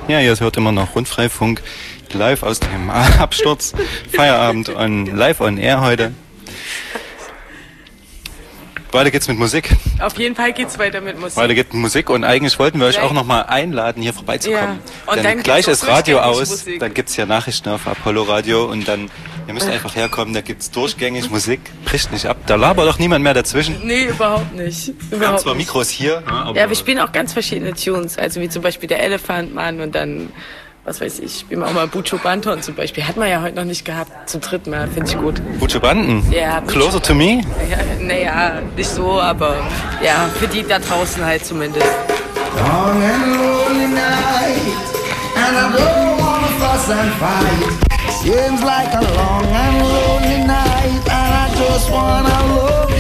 Ja, ihr hört immer noch Rundfreifunk, live aus dem Absturz. Feierabend live on air heute. Weiter geht's mit Musik. Auf jeden Fall geht's weiter mit Musik. Weiter geht's mit Musik und eigentlich wollten wir euch auch nochmal einladen, hier vorbeizukommen. Ja. Und dann gleich ist Radio aus, Musik. dann gibt's ja Nachrichten auf Apollo Radio und dann, ihr müsst einfach herkommen, da gibt's durchgängig Musik, bricht nicht ab. Da labert doch niemand mehr dazwischen. Nee, überhaupt nicht. Wir haben zwar Mikros hier, aber ja, wir spielen auch ganz verschiedene Tunes, also wie zum Beispiel der Elefantmann und dann, was weiß ich, spielen wir auch mal Buju Banton zum Beispiel. Hat man ja heute noch nicht gehabt, zum dritten Mal, finde ich gut. Buju Banton? Ja. Closer to me? Ja, naja, nicht so, aber ja, für die da draußen halt zumindest. Long and lonely night, and I don't wanna fuss and fight. Seems like a long and lonely night, and I just wanna love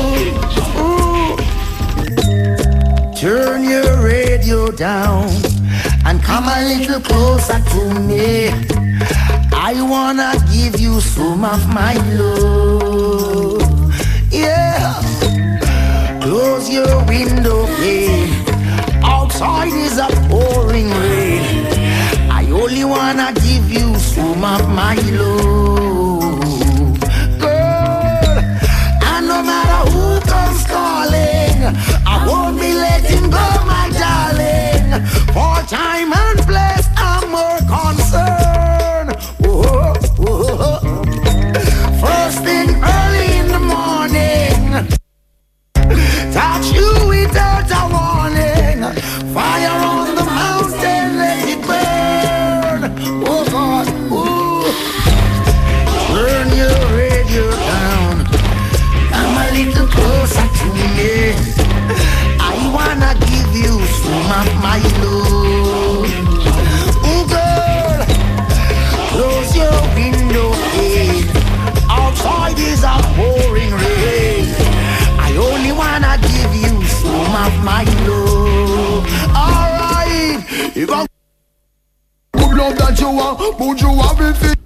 you. Ooh. Turn your radio down and come a little closer to me. I wanna give you some of my love. Yeah. Close your window pane. Outside is a pouring rain. I only wanna give you some of my love. Girl, and no matter who comes calling, I won't be letting go, my darling. For time and place, I'm more concerned. Whoa, whoa. First thing early in the morning, touch you without a warning. Fire on the mountain, let it burn. Oh God, ooh. Turn your radio down, come a little closer to me. I wanna give you some of my love. Ooh, girl, close your window pane. Outside is a pouring rain. I only wanna give you some of my love. Alright, if I good love that you want, would you have it for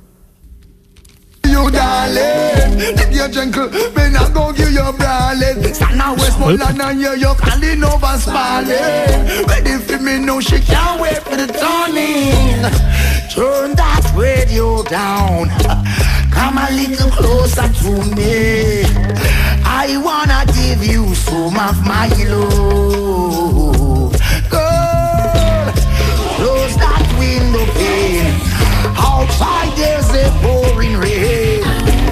you, darling? If you're gentle, then I go give you brawling. Stand now Westmoreland and you're calling over Sparling. Ready for me, no, she can't wait for the turning. Turn that radio down, come a little closer to me. I wanna give you some of my love. Girl, close that window pane. Outside there's a pouring rain.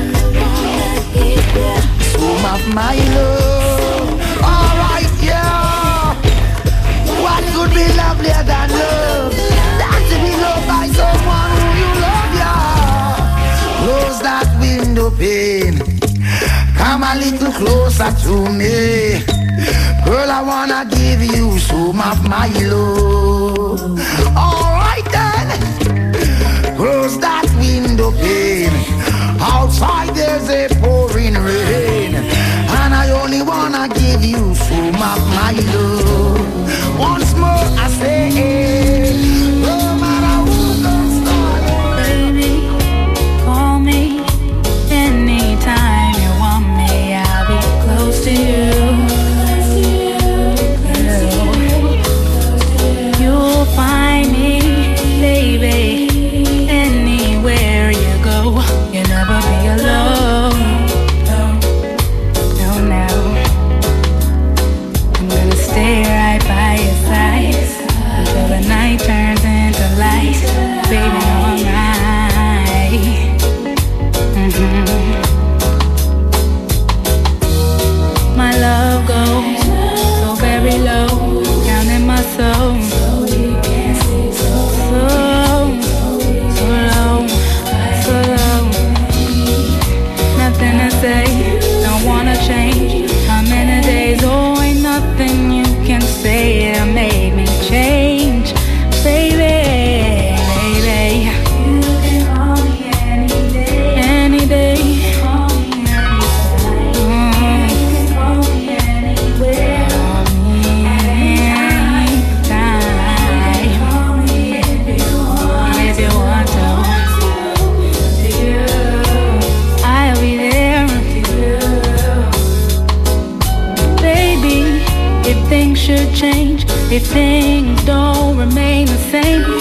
Some of my love. Alright, yeah. What could be lovelier than love? That to be loved by someone who you love, yeah. Close that window pane, come a little closer to me. Girl, I wanna give you some of my love. Alright then, close that window pane. Outside there's a pouring rain, and I only wanna give you some of my love. Once more I say, no matter who comes calling. Baby, call me anytime you want me. I'll be close to you. You'll find me, baby, anywhere you go. You'll never be alone. No, no. I'm gonna stay right by your side until the night turns into light. Baby, all night. My love goes so very low, down in my soul. Nothing to say, don't wanna change. How many days, oh, ain't nothing you can say that made me change. Baby, baby, you can call me any day. Any day. Call me anytime. You can call me anywhere. Call me anytime. Call me if you want. If you want to. I'll be there. Baby, if things should change, if things don't remain the same.